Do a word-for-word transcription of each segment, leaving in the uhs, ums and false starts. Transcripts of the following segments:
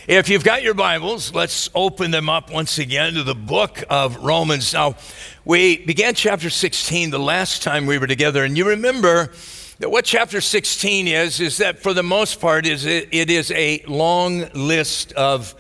If you've got your Bibles, let's open them up once again to the book of Romans. Now, we began chapter sixteen the last time we were together, and you remember that what chapter sixteen is, is that for the most part, is it, it is a long list of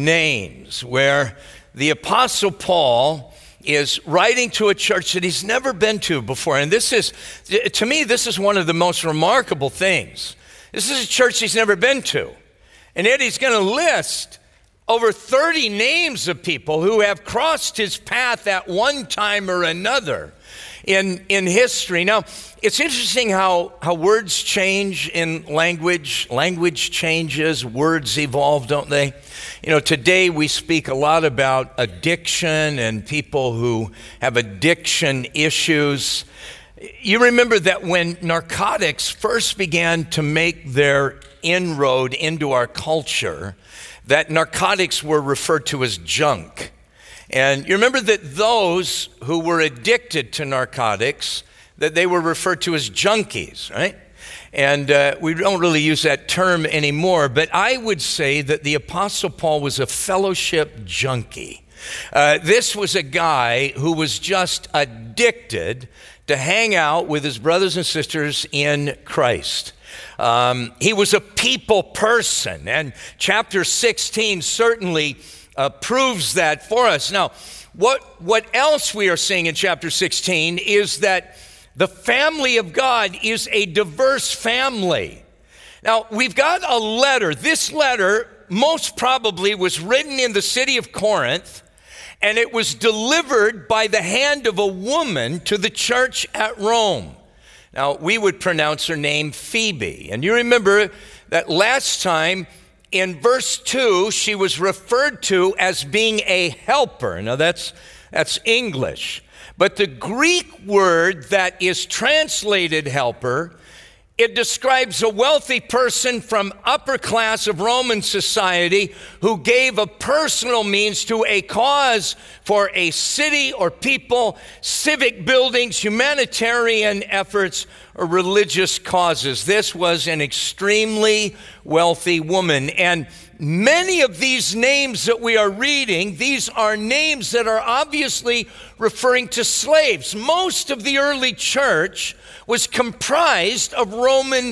names where the Apostle Paul is writing to a church that he's never been to before. And this is, to me, this is one of the most remarkable things. This is a church he's never been to. And yet he's going to list over thirty names of people who have crossed his path at one time or another in, in history. Now, it's interesting how, how words change in language. Language changes, words evolve, don't they? You know, today we speak a lot about addiction and people who have addiction issues. You remember that when narcotics first began to make their inroad into our culture, that narcotics were referred to as junk. And you remember that those who were addicted to narcotics, that they were referred to as junkies, right? And uh, we don't really use that term anymore, but I would say that the Apostle Paul was a fellowship junkie. Uh, this was a guy who was just addicted to hang out with his brothers and sisters in Christ. Um, he was a people person, and chapter sixteen certainly uh, proves that for us. Now, what, what else we are seeing in chapter sixteen is that the family of God is a diverse family. Now, we've got a letter. This letter most probably was written in the city of Corinth, and it was delivered by the hand of a woman to the church at Rome. Now, we would pronounce her name Phoebe. And you remember that last time in verse two, she was referred to as being a helper. Now, that's, that's English. But the Greek word that is translated helper, it describes a wealthy person from upper class of Roman society who gave a personal means to a cause for a city or people, civic buildings, humanitarian efforts, or religious causes. This was an extremely wealthy woman. And many of these names that we are reading, these are names that are obviously referring to slaves. Most of the early church was comprised of Roman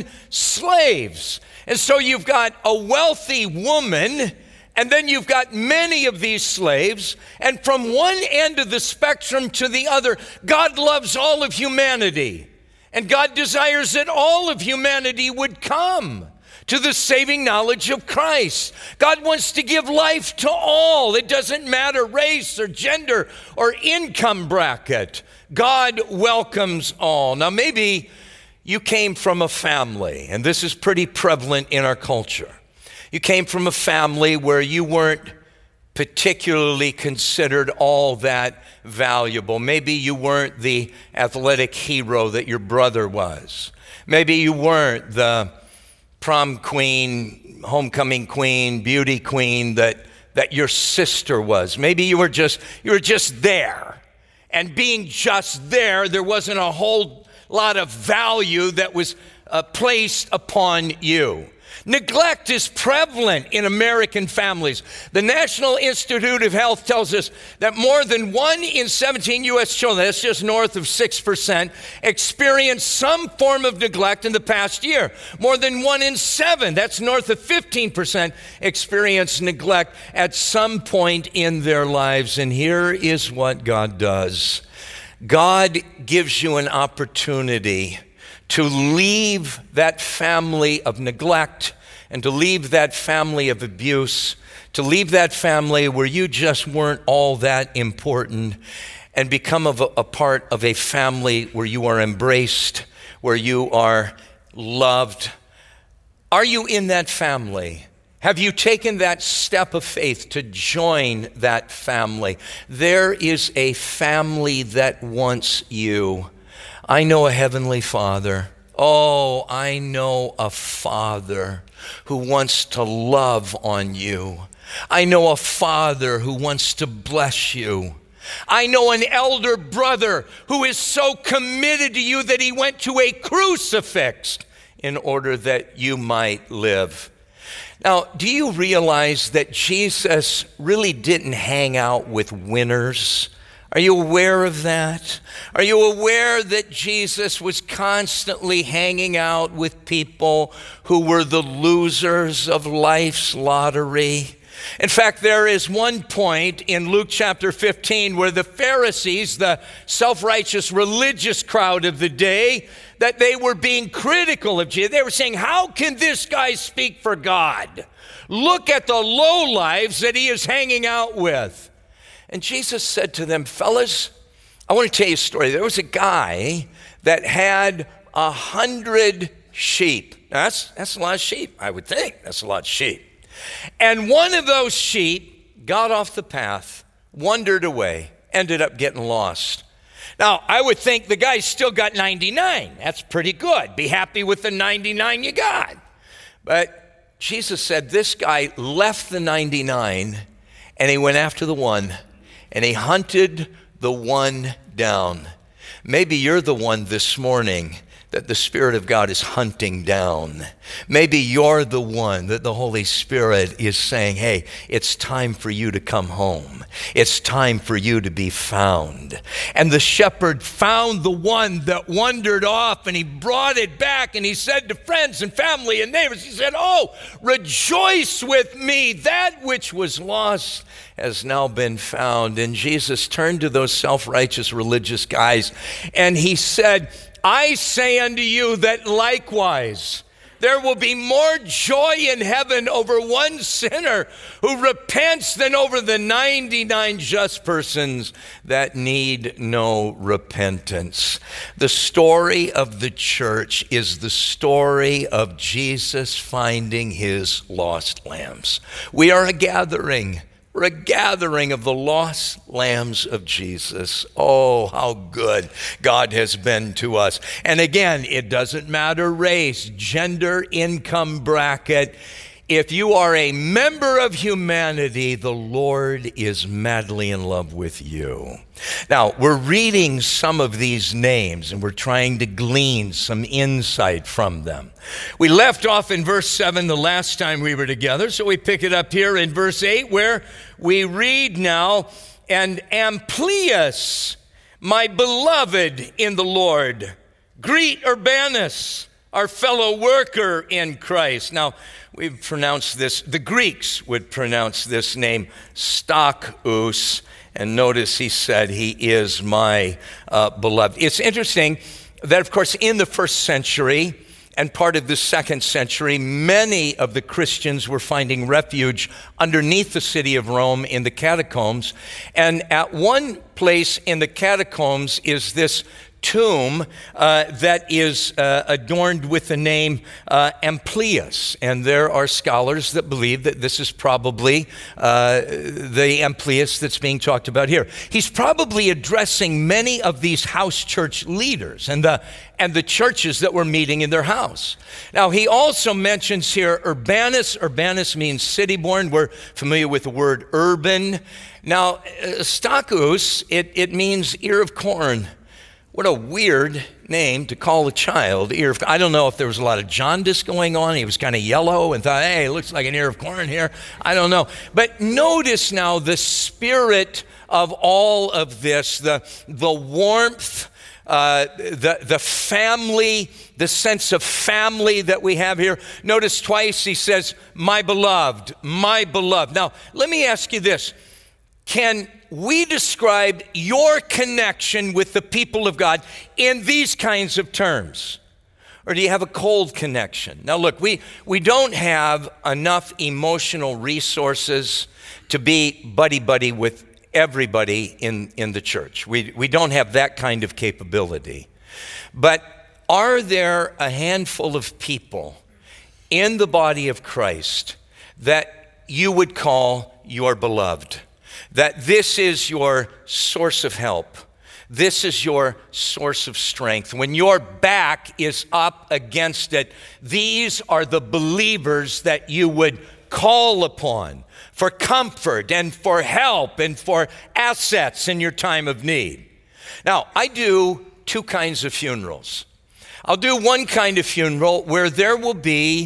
slaves. And so you've got a wealthy woman, and then you've got many of these slaves, and from one end of the spectrum to the other, God loves all of humanity, and God desires that all of humanity would come to the saving knowledge of Christ. God wants to give life to all. It doesn't matter race or gender or income bracket. God welcomes all. Now, maybe you came from a family, and this is pretty prevalent in our culture. You came from a family where you weren't particularly considered all that valuable. Maybe you weren't the athletic hero that your brother was. Maybe you weren't the prom queen, homecoming queen, beauty queen that, that your sister was. Maybe you were just you were just there. And being just there, there wasn't a whole lot of value that was uh, placed upon you. Neglect is prevalent in American families. The National Institute of Health tells us that more than one in seventeen U S children, that's just north of six percent, experienced some form of neglect in the past year. More than one in seven, that's north of fifteen percent, experienced neglect at some point in their lives. And here is what God does. God gives you an opportunity to leave that family of neglect and to leave that family of abuse, to leave that family where you just weren't all that important, and become of a, a part of a family where you are embraced, where you are loved. Are you in that family? Have you taken that step of faith to join that family? There is a family that wants you. I know a heavenly Father. Oh, I know a Father who wants to love on you. I know a Father who wants to bless you. I know an elder brother who is so committed to you that he went to a crucifix in order that you might live. Now, do you realize that Jesus really didn't hang out with winners? Are you aware of that? Are you aware that Jesus was constantly hanging out with people who were the losers of life's lottery? In fact, there is one point in Luke chapter fifteen where the Pharisees, the self-righteous religious crowd of the day, that they were being critical of Jesus. They were saying, how can this guy speak for God? Look at the lowlives that he is hanging out with. And Jesus said to them, fellas, I want to tell you a story. There was a guy that had a hundred sheep. Now, that's, that's a lot of sheep, I would think. That's a lot of sheep. And one of those sheep got off the path, wandered away, ended up getting lost. Now, I would think the guy's still got ninety-nine. That's pretty good. Be happy with the ninety-nine you got. But Jesus said this guy left the ninety-nine and he went after the one and he hunted the one down. Maybe you're the one this morning that the Spirit of God is hunting down. Maybe you're the one that the Holy Spirit is saying, hey, it's time for you to come home. It's time for you to be found. And the shepherd found the one that wandered off, and he brought it back, and he said to friends and family and neighbors, he said, oh, rejoice with me. That which was lost has now been found. And Jesus turned to those self-righteous religious guys, and he said, I say unto you that likewise there will be more joy in heaven over one sinner who repents than over the ninety-nine just persons that need no repentance. The story of the church is the story of Jesus finding his lost lambs. We are a gathering. We're a gathering of the lost lambs of Jesus. Oh, how good God has been to us. And again, it doesn't matter race, gender, income bracket. If you are a member of humanity, the Lord is madly in love with you. Now, we're reading some of these names, and we're trying to glean some insight from them. We left off in verse seven the last time we were together, so we pick it up here in verse eight, where we read now, and Amplias, my beloved in the Lord, greet Urbanus, our fellow worker in Christ. Now, we've pronounced this, the Greeks would pronounce this name Stachus, and notice he said he is my uh, beloved. It's interesting that, of course, in the first century and part of the second century, many of the Christians were finding refuge underneath the city of Rome in the catacombs. And at one place in the catacombs is this tomb uh, that is uh, adorned with the name uh, Amplias. And there are scholars that believe that this is probably uh, the Amplias that's being talked about here. He's probably addressing many of these house church leaders and the, and the churches that were meeting in their house. Now, he also mentions here Urbanus. Urbanus means city-born. We're familiar with the word urban. Now, uh, Stachus, it, it means ear of corn. What a weird name to call a child, ear of corn. I don't know if there was a lot of jaundice going on. He was kind of yellow and thought, hey, it looks like an ear of corn here. I don't know. But notice now the spirit of all of this, the, the warmth, uh, the, the family, the sense of family that we have here. Notice twice he says, my beloved, my beloved. Now, let me ask you this. Can we describe your connection with the people of God in these kinds of terms? Or do you have a cold connection? Now look, we, we don't have enough emotional resources to be buddy-buddy with everybody in, in the church. We, we don't have that kind of capability. But are there a handful of people in the body of Christ that you would call your beloved? That this is your source of help. This is your source of strength. When your back is up against it, these are the believers that you would call upon for comfort and for help and for assets in your time of need. Now, I do two kinds of funerals. I'll do one kind of funeral where there will be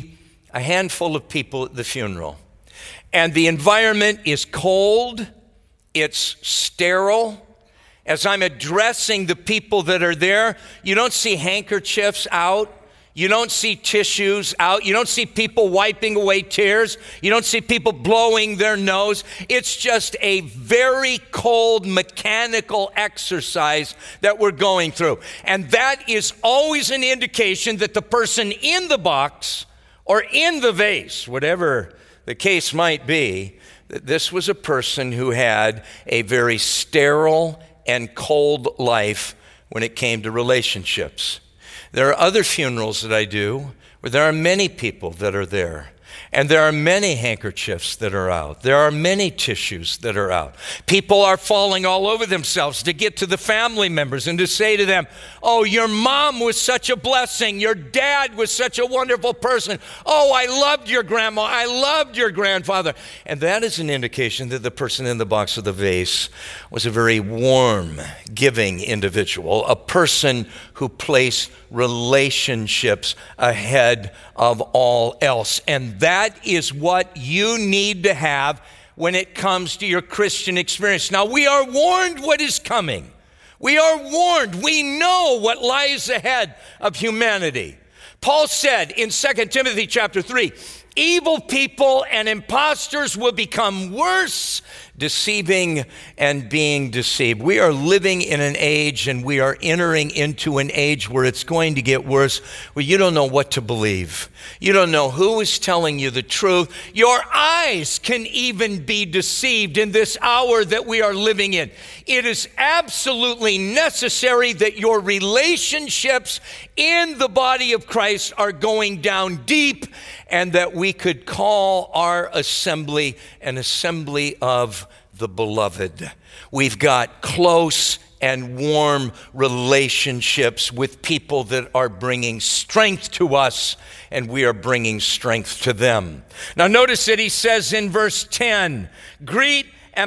a handful of people at the funeral. And the environment is cold, it's sterile. As I'm addressing the people that are there, you don't see handkerchiefs out. You don't see tissues out. You don't see people wiping away tears. You don't see people blowing their nose. It's just a very cold mechanical exercise that we're going through. And that is always an indication that the person in the box or in the vase, whatever the case might be, that this was a person who had a very sterile and cold life when it came to relationships. There are other funerals that I do where there are many people that are there. And there are many handkerchiefs that are out. There are many tissues that are out. People are falling all over themselves to get to the family members and to say to them, oh, your mom was such a blessing. Your dad was such a wonderful person. Oh, I loved your grandma. I loved your grandfather. And that is an indication that the person in the box of the vase was a very warm, giving individual, a person who placed relationships ahead of all else. And that is what you need to have when it comes to your Christian experience. Now, we are warned what is coming. We are warned. We know what lies ahead of humanity. Paul said in Second Timothy chapter three, evil people and imposters will become worse, deceiving and being deceived. We are living in an age, and we are entering into an age where it's going to get worse, where you don't know what to believe. You don't know who is telling you the truth. Your eyes can even be deceived in this hour that we are living in. It is absolutely necessary that your relationships in the body of Christ are going down deep, and that we could call our assembly an assembly of the beloved. We've got close and warm relationships with people that are bringing strength to us, and we are bringing strength to them. Now notice that he says in verse ten, greet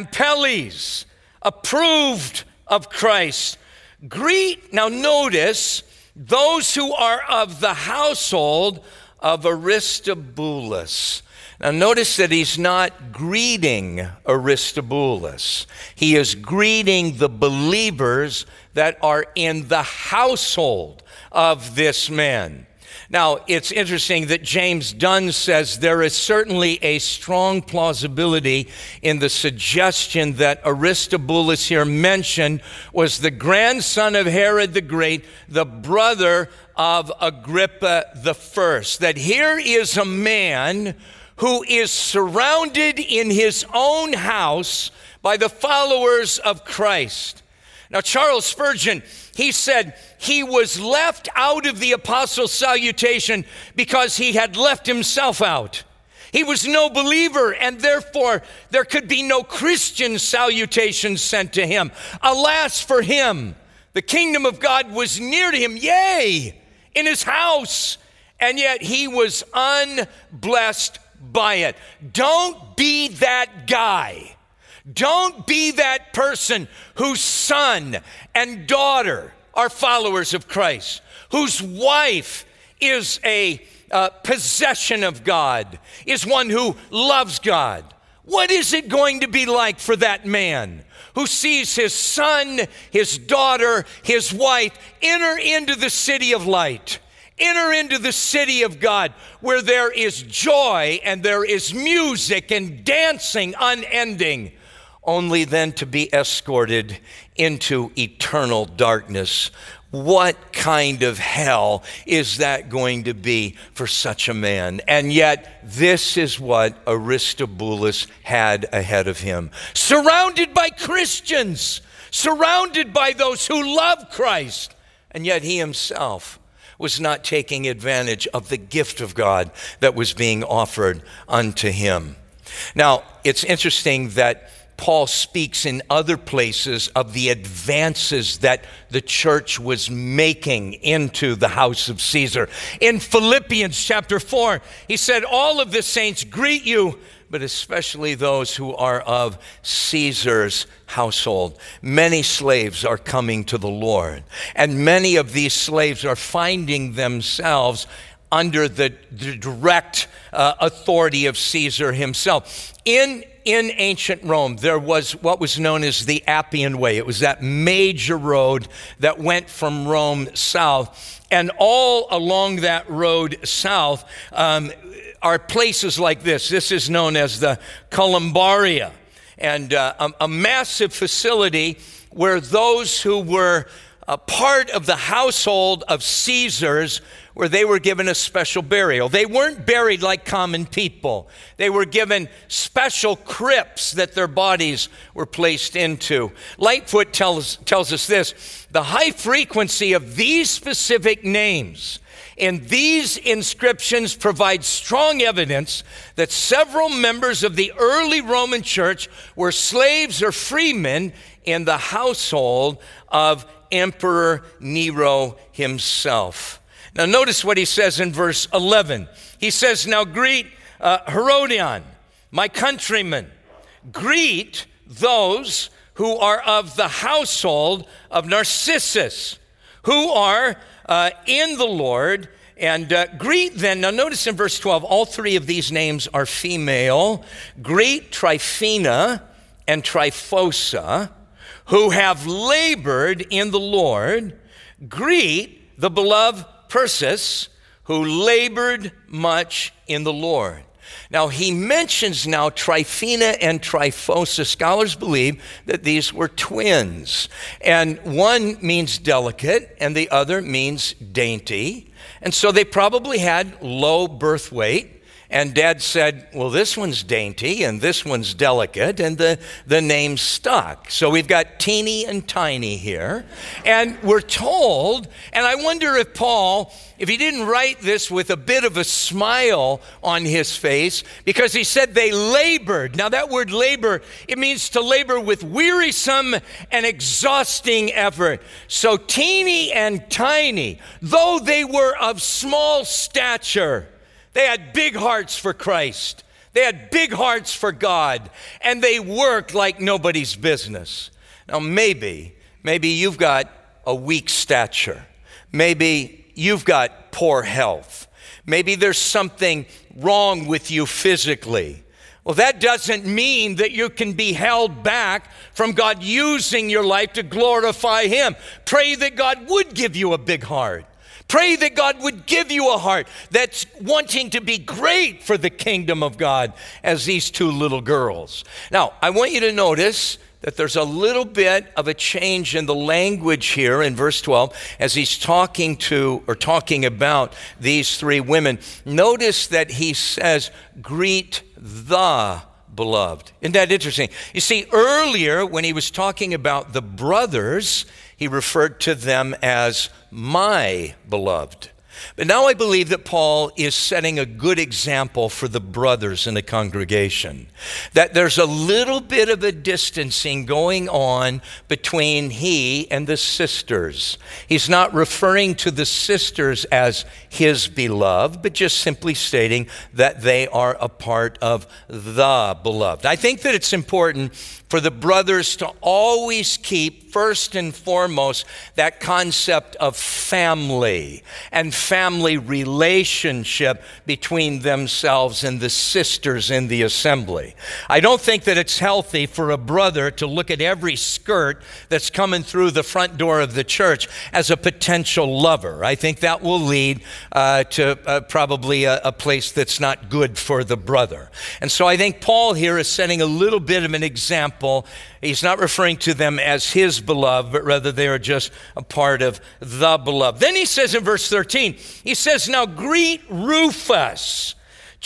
Ampeles, approved of Christ. Greet, now notice, those who are of the household of Aristobulus. Now notice that he's not greeting Aristobulus. He is greeting the believers that are in the household of this man. Now, it's interesting that James Dunn says there is certainly a strong plausibility in the suggestion that Aristobulus here mentioned was the grandson of Herod the Great, the brother of Agrippa the First. That here is a man who is surrounded in his own house by the followers of Christ. Now, Charles Spurgeon, he said he was left out of the apostles' salutation because he had left himself out. He was no believer, and therefore there could be no Christian salutation sent to him. Alas for him, the kingdom of God was near to him, yea, in his house, and yet he was unblessed by it. Don't be that guy. Don't be that person whose son and daughter are followers of Christ, whose wife is a uh, possession of God, is one who loves God. What is it going to be like for that man who sees his son, his daughter, his wife enter into the city of light? Enter into the city of God, where there is joy and there is music and dancing unending, only then to be escorted into eternal darkness. What kind of hell is that going to be for such a man? And yet, this is what Aristobulus had ahead of him. Surrounded by Christians, surrounded by those who love Christ, and yet he himself was not taking advantage of the gift of God that was being offered unto him. Now, it's interesting that Paul speaks in other places of the advances that the church was making into the house of Caesar. In Philippians chapter four, he said, all of the saints greet you, but especially those who are of Caesar's household. Many slaves are coming to the Lord, and many of these slaves are finding themselves under the, the direct uh, authority of Caesar himself. In In ancient Rome, there was what was known as the Appian Way. It was that major road that went from Rome south. And all along that road south um, are places like this. This is known as the Columbaria, and uh, a, a massive facility where those who were a part of the household of Caesars, where they were given a special burial. They weren't buried like common people. They were given special crypts that their bodies were placed into. Lightfoot tells, tells us this: the high frequency of these specific names in these inscriptions provides strong evidence that several members of the early Roman church were slaves or freemen in the household of Emperor Nero himself. Now notice what he says in verse eleven. He says, now greet uh, Herodion, my countrymen. Greet those who are of the household of Narcissus, who are uh, in the Lord. And uh, greet then, now notice in verse twelve, all three of these names are female. Greet Tryphena and Tryphosa, who have labored in the Lord. Greet the beloved Persis, who labored much in the Lord. Now, he mentions now Tryphena and Tryphosa. Scholars believe that these were twins. And one means delicate, and the other means dainty. And so they probably had low birth weight. And Dad said, well, this one's dainty and this one's delicate, and the, the name stuck. So we've got teeny and tiny here. And we're told, and I wonder if Paul, if he didn't write this with a bit of a smile on his face, because he said they labored. Now that word labor, it means to labor with wearisome and exhausting effort. So teeny and tiny, though they were of small stature, they had big hearts for Christ. They had big hearts for God. And they worked like nobody's business. Now maybe, maybe you've got a weak stature. Maybe you've got poor health. Maybe there's something wrong with you physically. Well, that doesn't mean that you can be held back from God using your life to glorify Him. Pray that God would give you a big heart. Pray that God would give you a heart that's wanting to be great for the kingdom of God, as these two little girls. Now, I want you to notice that there's a little bit of a change in the language here in verse twelve as he's talking to or talking about these three women. Notice that he says, greet the beloved. Isn't that interesting? You see, earlier when he was talking about the brothers, he referred to them as my beloved. But now I believe that Paul is setting a good example for the brothers in the congregation. That there's a little bit of a distancing going on between he and the sisters. He's not referring to the sisters as his beloved, but just simply stating that they are a part of the beloved. I think that it's important for the brothers to always keep first and foremost that concept of family and family relationship between themselves and the sisters in the assembly. I don't think that it's healthy for a brother to look at every skirt that's coming through the front door of the church as a potential lover. I think that will lead uh, to uh, probably a, a place that's not good for the brother. And so I think Paul here is setting a little bit of an example. He's not referring to them as his beloved, but rather they are just a part of the beloved. Then he says in verse thirteen, he says, now greet Rufus,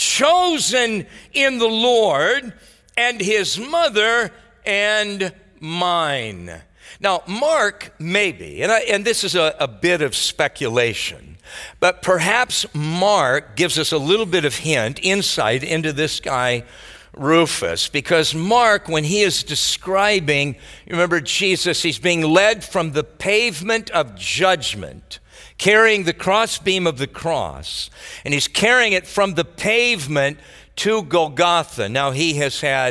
chosen in the Lord, and his mother and mine. Now, Mark, maybe, and, I, and this is a, a bit of speculation, but perhaps Mark gives us a little bit of hint, insight into this guy, Rufus, because Mark, when he is describing, you remember Jesus, he's being led from the pavement of judgment, carrying the crossbeam of the cross, and he's carrying it from the pavement to Golgotha. Now, he has had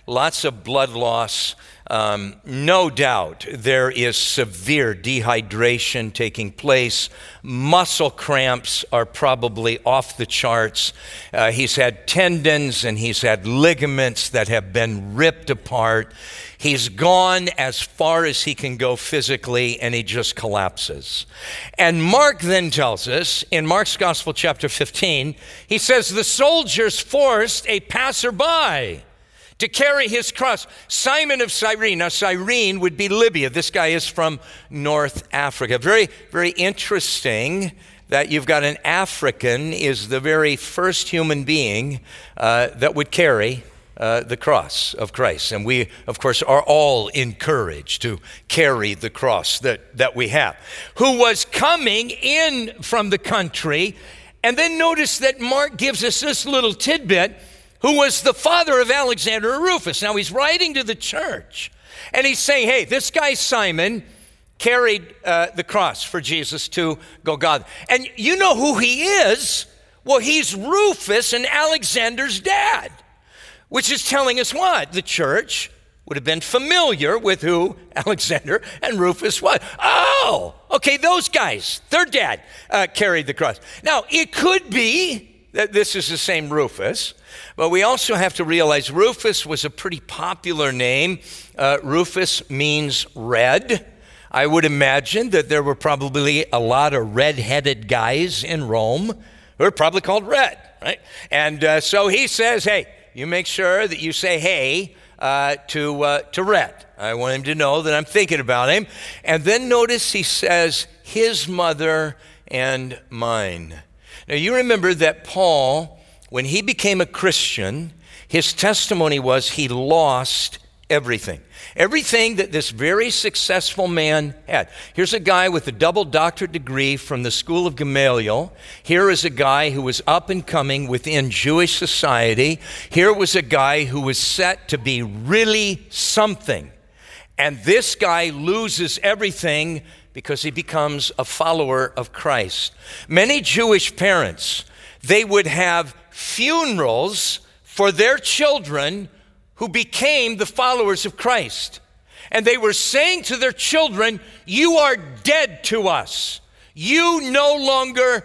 lots of blood loss. Um, no doubt there is severe dehydration taking place. Muscle cramps are probably off the charts. Uh, he's had tendons and he's had ligaments that have been ripped apart. He's gone as far as he can go physically, and he just collapses. And Mark then tells us, in Mark's Gospel, chapter fifteen, he says, the soldiers forced a passerby to carry his cross. Simon of Cyrene. Now, Cyrene would be Libya. This guy is from North Africa. Very, very interesting that you've got an African is the very first human being uh, that would carry Uh, the cross of Christ. And we, of course, are all encouraged to carry the cross that, that we have. Who was coming in from the country. And then notice that Mark gives us this little tidbit, who was the father of Alexander and Rufus. Now he's writing to the church. And he's saying, hey, this guy Simon carried uh, the cross for Jesus to Golgotha. And you know who he is? Well, he's Rufus and Alexander's dad. Which is telling us what? The church would have been familiar with who Alexander and Rufus was. Oh, okay, those guys, their dad uh, carried the cross. Now, it could be that this is the same Rufus, but we also have to realize Rufus was a pretty popular name. Uh, Rufus means red. I would imagine that there were probably a lot of red-headed guys in Rome who were probably called Red, right? And uh, so he says, hey, you make sure that you say hey uh, to, uh, to Red. I want him to know that I'm thinking about him. And then notice he says, his mother and mine. Now you remember that Paul, when he became a Christian, his testimony was he lost everything. Everything that this very successful man had. Here's a guy with a double doctorate degree from the school of Gamaliel. Here is a guy who was up and coming within Jewish society. Here was a guy who was set to be really something. And this guy loses everything because he becomes a follower of Christ. Many Jewish parents, they would have funerals for their children who became the followers of Christ. And they were saying to their children, you are dead to us. You no longer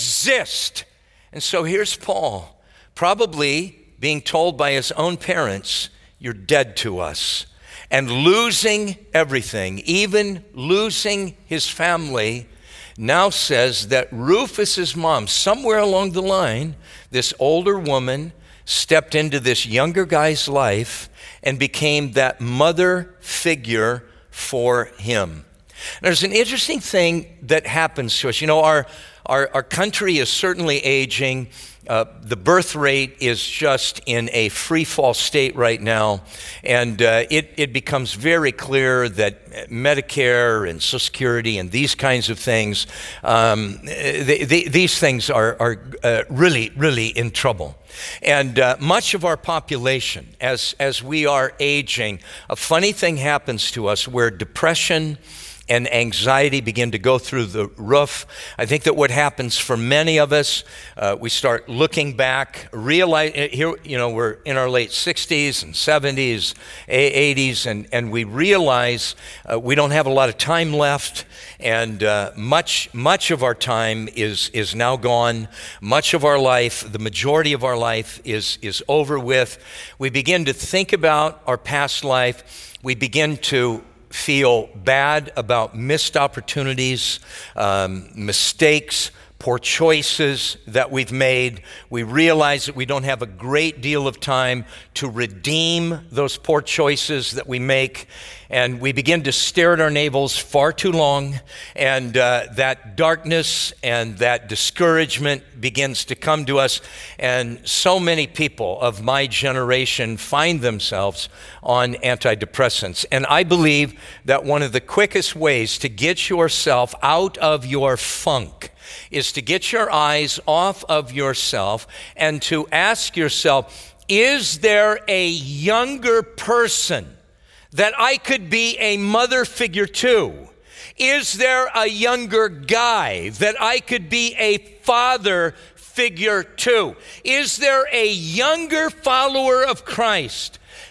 exist. And so here's Paul, probably being told by his own parents, you're dead to us. And losing everything, even losing his family, now says that Rufus's mom, somewhere along the line, this older woman, stepped into this younger guy's life and became that mother figure for him. There's an interesting thing that happens to us. You know, our, our, our country is certainly aging. Uh, the birth rate is just in a free fall state right now. And uh, it, it becomes very clear that Medicare and Social Security and these kinds of things, um, they, they, these things are, are uh, really, really in trouble. And uh, much of our population, as, as we are aging, a funny thing happens to us where depression and anxiety begin to go through the roof. I think that what happens for many of us, uh, we start looking back, realize, here, you know, we're in our late sixties and seventies, eighties, and, and we realize uh, we don't have a lot of time left, and uh, much, much of our time is, is now gone. Much of our life, the majority of our life is, is over with. We begin to think about our past life. We begin to feel bad about missed opportunities, um, mistakes, poor choices that we've made. We realize that we don't have a great deal of time to redeem those poor choices that we make. And we begin to stare at our navels far too long. And uh, that darkness and that discouragement begins to come to us. And so many people of my generation find themselves on antidepressants. And I believe that one of the quickest ways to get yourself out of your funk is to get your eyes off of yourself and to ask yourself, is there a younger person that I could be a mother figure to? Is there a younger guy that I could be a father figure to? Is there a younger follower of Christ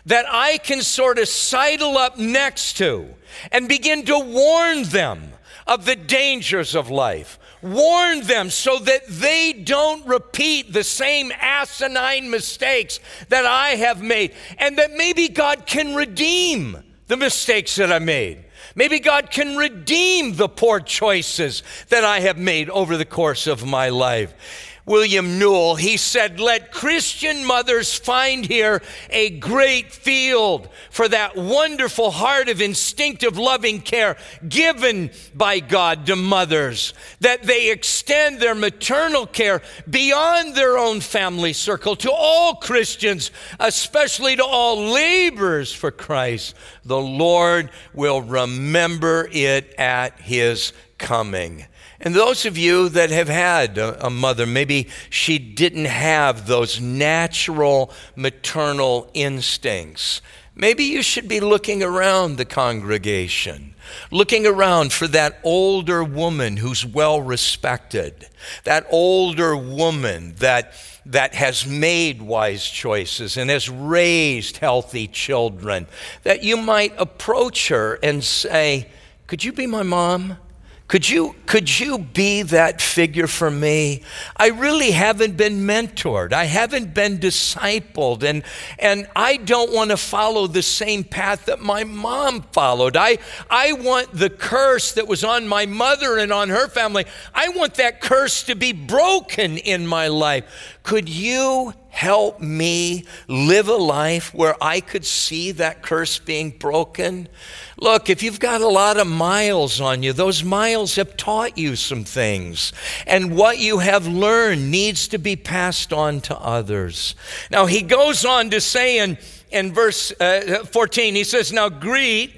that I can sort of sidle up next to and begin to warn them of the dangers of life. Warn them so that they don't repeat the same asinine mistakes that I have made, and that maybe God can redeem the mistakes that I made. Maybe God can redeem the poor choices that I have made over the course of my life. William Newell, he said, let Christian mothers find here a great field for that wonderful heart of instinctive loving care given by God to mothers, that they extend their maternal care beyond their own family circle to all Christians, especially to all laborers for Christ. The Lord will remember it at his coming. And those of you that have had a, a mother, maybe she didn't have those natural maternal instincts. Maybe you should be looking around the congregation, looking around for that older woman who's well respected, that older woman that, that has made wise choices and has raised healthy children, that you might approach her and say, could you be my mom? Could you, could you be that figure for me? I really haven't been mentored. I haven't been discipled, and, and I don't want to follow the same path that my mom followed. I, I want the curse that was on my mother and on her family, I want that curse to be broken in my life. Could you help me live a life where I could see that curse being broken? Look, if you've got a lot of miles on you, those miles have taught you some things. And what you have learned needs to be passed on to others. Now, he goes on to say in, in verse uh, fourteen, he says, now greet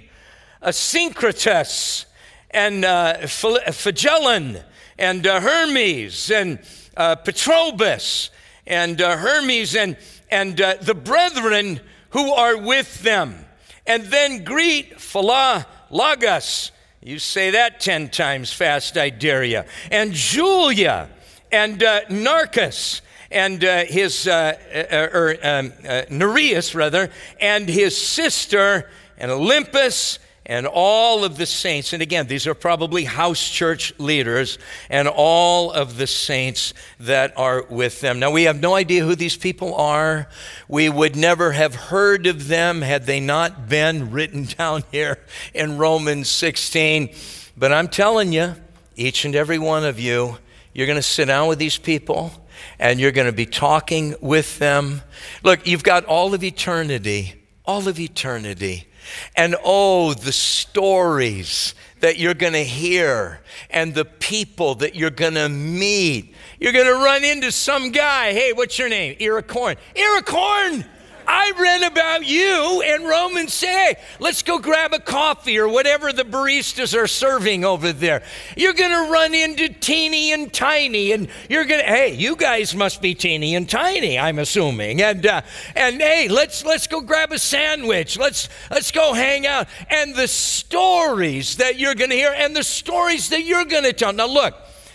Asyncritus and uh, Phygellon and uh, Hermes and uh, Petrobus and uh, Hermes and, and uh, the brethren who are with them. And then greet Philologus. You say that ten times fast, I dare you. And Julia and uh, Narcus and uh, his, uh, uh, or um, uh, Nereus rather, and his sister, and Olympus, and all of the saints. And again, these are probably house church leaders and all of the saints that are with them. Now, we have no idea who these people are. We would never have heard of them had they not been written down here in Romans sixteen. But I'm telling you, each and every one of you, you're going to sit down with these people and you're going to be talking with them. Look, you've got all of eternity, all of eternity. And oh, the stories that you're going to hear and the people that you're going to meet. You're going to run into some guy. Hey, what's your name? Iracorn. Iracorn! I read about you in Romans. Say, let's go grab a coffee or whatever the baristas are serving over there. You're going to run into Teeny and Tiny, and you're going to, hey, you guys must be Teeny and Tiny, I'm assuming. And uh, and hey, let's let's go grab a sandwich. Let's let's go hang out. And the stories that you're going to hear and the stories that you're going to tell. Now look,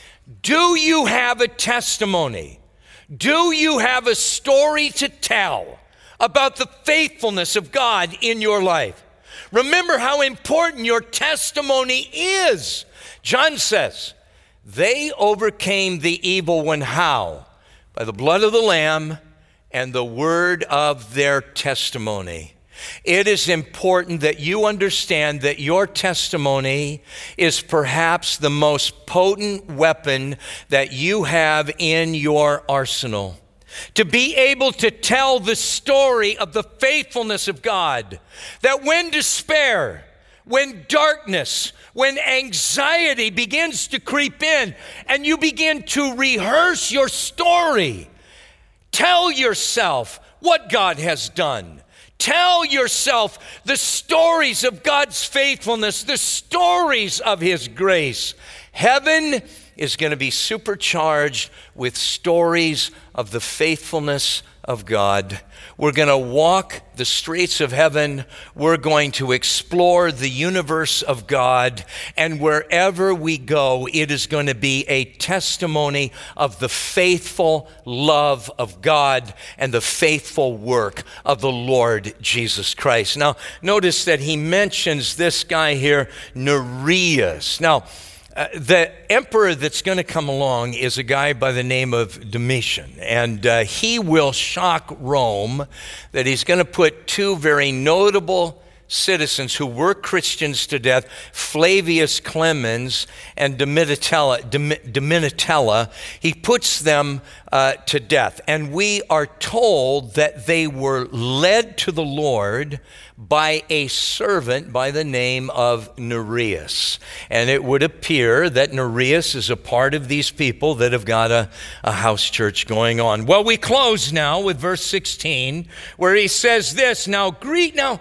do you have a testimony? Do you have a story to tell about the faithfulness of God in your life? Remember how important your testimony is. John says, they overcame the evil one how? By the blood of the Lamb and the word of their testimony. It is important that you understand that your testimony is perhaps the most potent weapon that you have in your arsenal. To be able to tell the story of the faithfulness of God, that when despair, when darkness, when anxiety begins to creep in and you begin to rehearse your story, tell yourself what God has done. Tell yourself the stories of God's faithfulness, the stories of His grace. Heaven is going to be supercharged with stories of the faithfulness of God. We're going to walk the streets of heaven. We're going to explore the universe of God. And wherever we go, it is going to be a testimony of the faithful love of God and the faithful work of the Lord Jesus Christ. Now, notice that he mentions this guy here, Nereus. Now, Uh, the emperor that's going to come along is a guy by the name of Domitian, and uh, he will shock Rome that he's going to put two very notable citizens who were Christians to death, Flavius Clemens and Domitilla. Domitilla. He puts them uh, to death, and we are told that they were led to the Lord by a servant by the name of Nereus. And it would appear that Nereus is a part of these people that have got a, a house church going on. Well, we close now with verse sixteen, where he says this, now greet, now,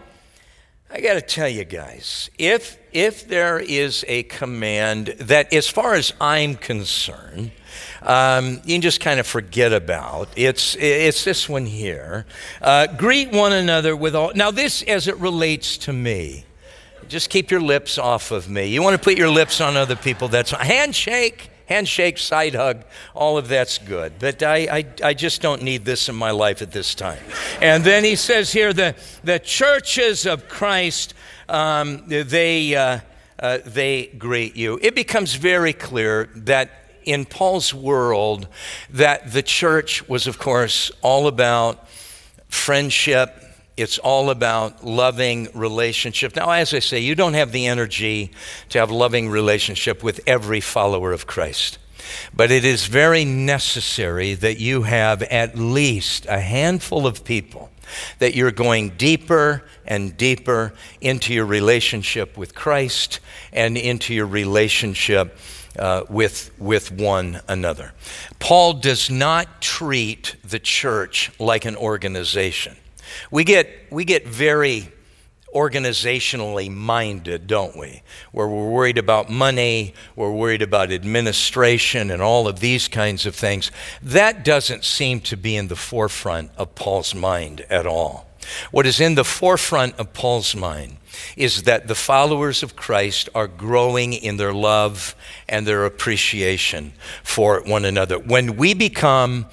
I got to tell you guys, if, if there is a command that, as far as I'm concerned, Um, you can just kind of forget about. It's, it's this one here. Uh, greet one another with all. Now this as it relates to me. Just keep your lips off of me. You want to put your lips on other people. That's handshake, handshake, side hug. All of that's good. But I, I, I just don't need this in my life at this time. And then he says here, the, the churches of Christ, um, they, uh, uh, they greet you. It becomes very clear that in Paul's world, that the church was, of course, all about friendship. It's all about loving relationship. Now, as I say, you don't have the energy to have loving relationship with every follower of Christ. But it is very necessary that you have at least a handful of people that you're going deeper and deeper into your relationship with Christ and into your relationship Uh, with, with one another. Paul does not treat the church like an organization. We get, we get very organizationally minded, don't we? Where we're worried about money, we're worried about administration and all of these kinds of things. That doesn't seem to be in the forefront of Paul's mind at all. What is in the forefront of Paul's mind is that the followers of Christ are growing in their love and their appreciation for one another. When we become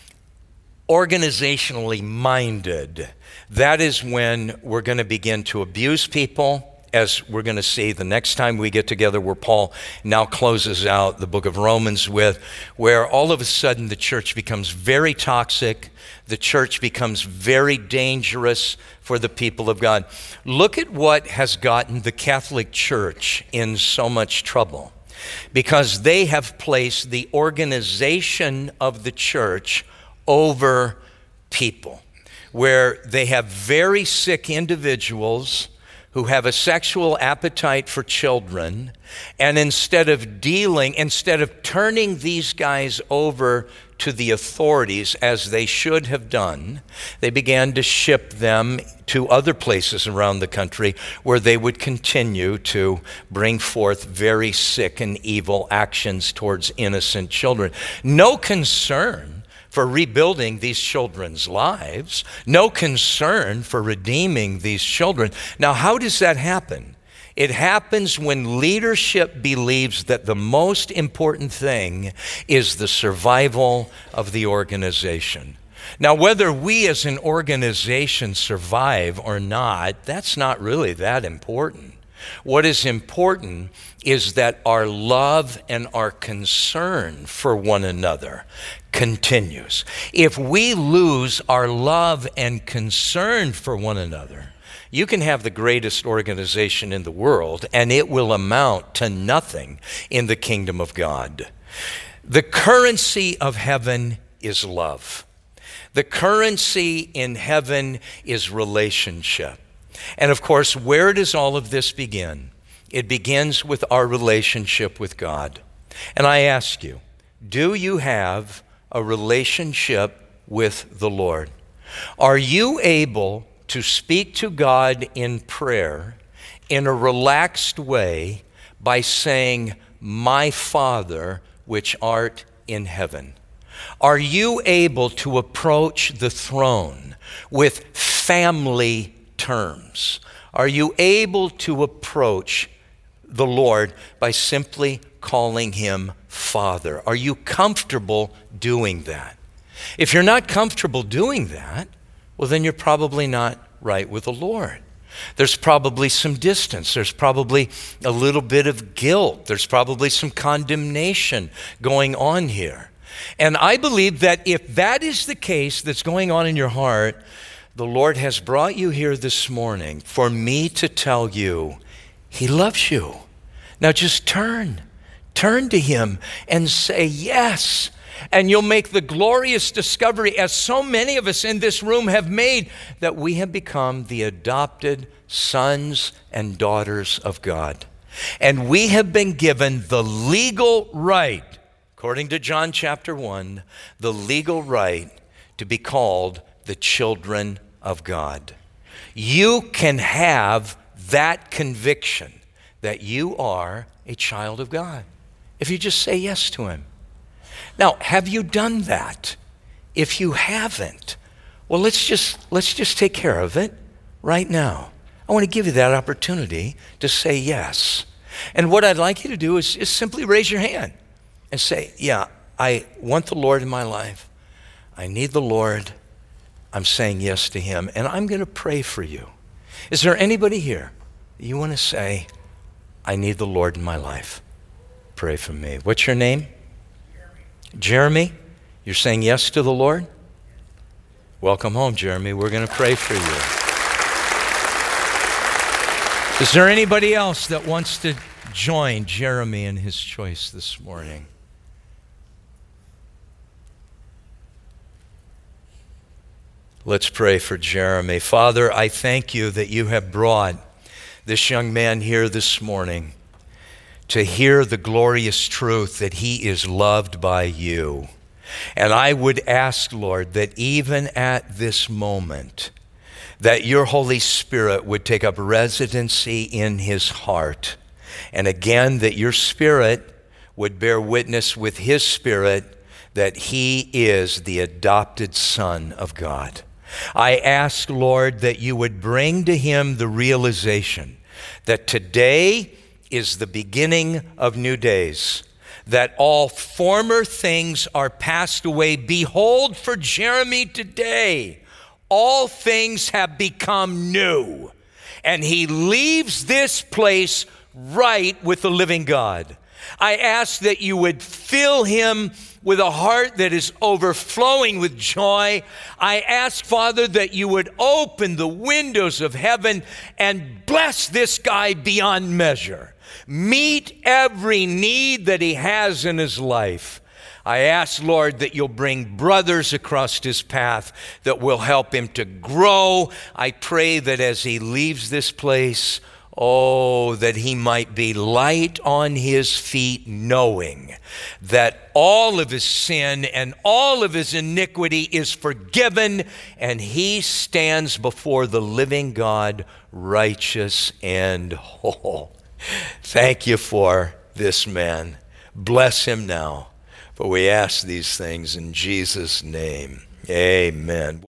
organizationally minded, that is when we're going to begin to abuse people, as we're going to see the next time we get together, where Paul now closes out the book of Romans with, where all of a sudden the church becomes very toxic, the church becomes very dangerous for the people of God. Look at what has gotten the Catholic Church in so much trouble, because they have placed the organization of the church over people, where they have very sick individuals who have a sexual appetite for children, and instead of dealing, instead of turning these guys over to the authorities as they should have done, they began to ship them to other places around the country where they would continue to bring forth very sick and evil actions towards innocent children. No concern for rebuilding these children's lives, no concern for redeeming these children. Now, how does that happen? It happens when leadership believes that the most important thing is the survival of the organization. Now, whether we as an organization survive or not, that's not really that important. What is important is that our love and our concern for one another continues. If we lose our love and concern for one another, you can have the greatest organization in the world, and it will amount to nothing in the kingdom of God. The currency of heaven is love. The currency in heaven is relationship. And of course, where does all of this begin? It begins with our relationship with God. And I ask you, do you have a relationship with the Lord? Are you able to speak to God in prayer in a relaxed way by saying, "My Father, which art in heaven"? Are you able to approach the throne with family terms? Are you able to approach the Lord by simply calling him Father? Are you comfortable doing that? If you're not comfortable doing that, well, then you're probably not right with the Lord. There's probably some distance. There's probably a little bit of guilt. There's probably some condemnation going on here. And I believe that if that is the case that's going on in your heart, the Lord has brought you here this morning for me to tell you he loves you. Now just turn, turn to him and say yes. And you'll make the glorious discovery, as so many of us in this room have made, that we have become the adopted sons and daughters of God. And we have been given the legal right, according to John chapter one, the legal right to be called the children of God. You can have that conviction that you are a child of God if you just say yes to him. Now, have you done that? If you haven't, well, let's just let's just take care of it right now. I want to give you that opportunity to say yes. And what I'd like you to do is, is simply raise your hand and say, yeah, I want the Lord in my life. I need the Lord. I'm saying yes to him, and I'm going to pray for you. Is there anybody here that you want to say, I need the Lord in my life? Pray for me. What's your name? Jeremy, you're saying yes to the Lord? Welcome home, Jeremy. We're going to pray for you. Is there anybody else that wants to join Jeremy in his choice this morning? Let's pray for Jeremy. Father, I thank you that you have brought this young man here this morning to hear the glorious truth that he is loved by you. And I would ask, Lord, that even at this moment, that your Holy Spirit would take up residency in his heart. And again, that your Spirit would bear witness with his spirit that he is the adopted Son of God. I ask, Lord, that you would bring to him the realization that today is the beginning of new days, that all former things are passed away. Behold, for Jeremy today, all things have become new. And he leaves this place right with the living God. I ask that you would fill him with a heart that is overflowing with joy. I ask, Father, that you would open the windows of heaven and bless this guy beyond measure. Meet every need that he has in his life. I ask, Lord, that you'll bring brothers across his path that will help him to grow. I pray that as he leaves this place, oh, that he might be light on his feet, knowing that all of his sin and all of his iniquity is forgiven, and he stands before the living God, righteous and whole. Thank you for this man. Bless him now. For we ask these things in Jesus' name. Amen.